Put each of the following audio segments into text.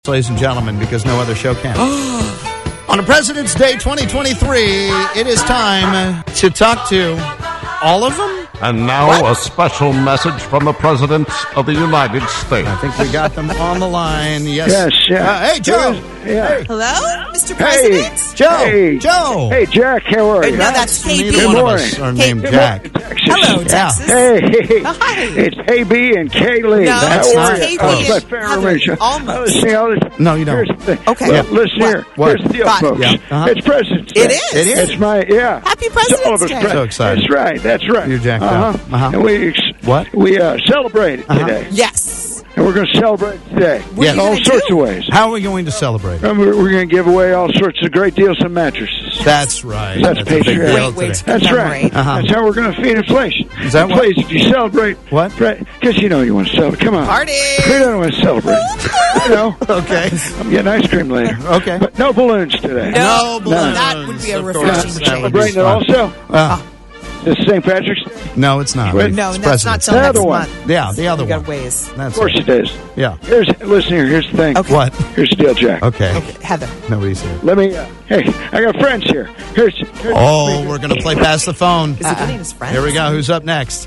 Ladies and gentlemen, because no other show can. On a President's Day 2023, it is time to talk to all of them. And now a special message from the President of the United States. I think we got them on the line. Yes. Yes. Hey, Joe. Yeah. Hello, Mr. President? Joe. Hey. Joe. Hey, Jack, how are you? No, that's KB. Neither one of us Good are named Hey, Jack. Hello, Texas. Hey, Hi. it's KB and Kaylee. No, That's How are not- you? KB Oh, my and favorite Heather. show. Almost. See, all this- No, you don't. Here's the thing. Okay. Well, listen What? here. What? Here's the deal, Fine. folks. Yeah. Uh-huh. It's President's Day. It is. It is. It's my, yeah. Happy It's all of President's us Day. So excited. That's right. You're jacked uh-huh. up. Uh-huh. And we celebrate it today. Yes. And we're going to celebrate it today. What are In you all gonna sorts do? of ways. How are we going to celebrate? And we're going to give away all sorts of great deals of mattresses. That's right. That's a big patriotic. deal Great way today. to That's right. commemorate. Uh-huh. That's how we're going to feed inflation. Is that what- Please, if you celebrate. What? Because you know you want to celebrate. Come on. Party. We don't want to celebrate. You know. Okay. I'm getting ice cream later. Okay. But no balloons today. No balloons. That would be a Of course. refreshing That would be change. Celebrating it fun. also. It's St. Patrick's Day. No, it's not. Wait. No, It's that's not President's till The next other one. month. Yeah, the other We got one. ways. That's Of course it. it is. Yeah. Listen here. Here's the thing. Okay. What? Here's the deal, Jack. Okay. Heather. Nobody's here. Let me. Hey, I got friends here. Here's Oh, we're going to play past the phone. Is he getting his friends? Here we go. Who's up next?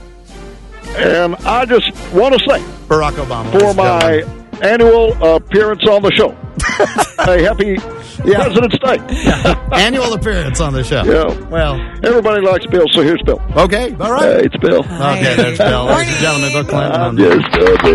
And I just want to say, Barack Obama. for ladies and my gentlemen. annual appearance on the show, a happy President's Day. Annual appearance on the show. Yeah. Well, Everybody likes Bill, so here's Bill. okay. All right. It's Bill. Okay, there's Bill. Ladies and gentlemen, Bill Clinton. I'm on just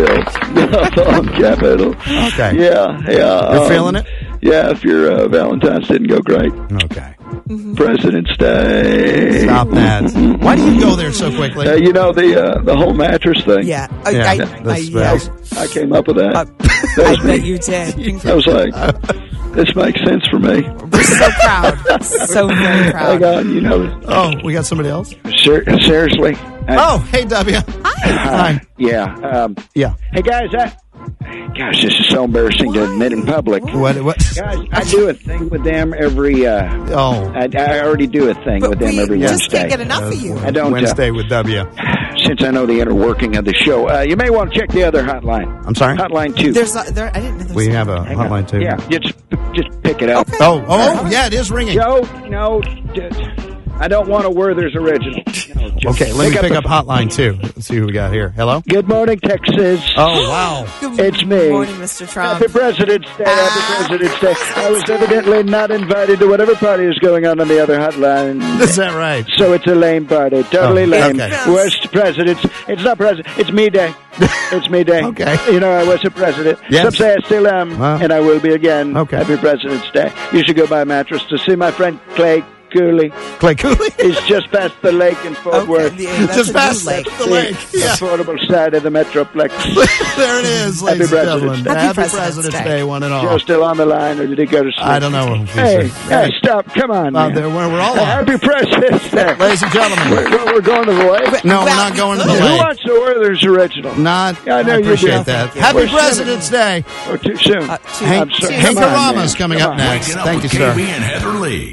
Bill. On Capitol. Okay. Yeah. You're feeling it? Yeah, if your Valentine's didn't go great. Okay. President's Day. Stop that. Why do you go there so quickly? You know, the whole mattress thing. Yeah. Yeah, the spells. I came up with that. I bet you did. I was like, this makes sense for me. We're so proud. So very I proud. got, you know, Oh, we got somebody else? seriously. Oh, hey, W. Hi. Yeah. Yeah. Hey guys, gosh, this is so embarrassing to admit in public. What? Guys, I do a thing with them every. Oh. I already do a thing But with them we every just Wednesday. can't get enough of you. I don't, Wednesday with W. Since I know the inner working of the show, you may want to check the other hotline. I'm sorry? Hotline 2. There's I didn't know there was We have a Hang on. hotline, too. Yeah, just pick it up. Okay. Oh, yeah, it is ringing. Joe, no, I don't want a Werther's original. No, just Okay, let me pick the- up hotline, too. Let's see who we got here. Hello? Good morning, Texas. Oh, wow. Good It's me. morning, Mr. Trump. Happy President's Day. Happy President's Day. I was evidently not invited to whatever party is going on the other hotline. Is that right? So it's a lame party. Totally Oh, lame. okay. Worst presidents. It's not president. It's me day. It's me day. Okay. You know, I was a president. Yes. Some say I still am, Well. and I will be again. Okay. Happy President's Day. You should go buy a mattress to see my friend Clay Cooley. Clay Cooley? He's just past the lake in Fort Worth. That's Just a past new lake. the lake. The Yeah. affordable side of the Metroplex. There it is, ladies and President's gentlemen. Day. Happy President's President's Day, Day. one and Joe all. still on the line, or did he go to sleep? I don't know. Hey, stop. Come on, man. We're all on. Happy President's Day. Ladies and gentlemen. We're going to the lake. No, we're Well, not going to the Who lake. wants the Werther's original? Not. I know I you do. appreciate that. Thank you. Happy We're President's Day. Or too soon. Too- Hank I'm sorry. Hank Come on, Arama's man. coming Come up on. next. Thank you, sir. KB and Heather Lee.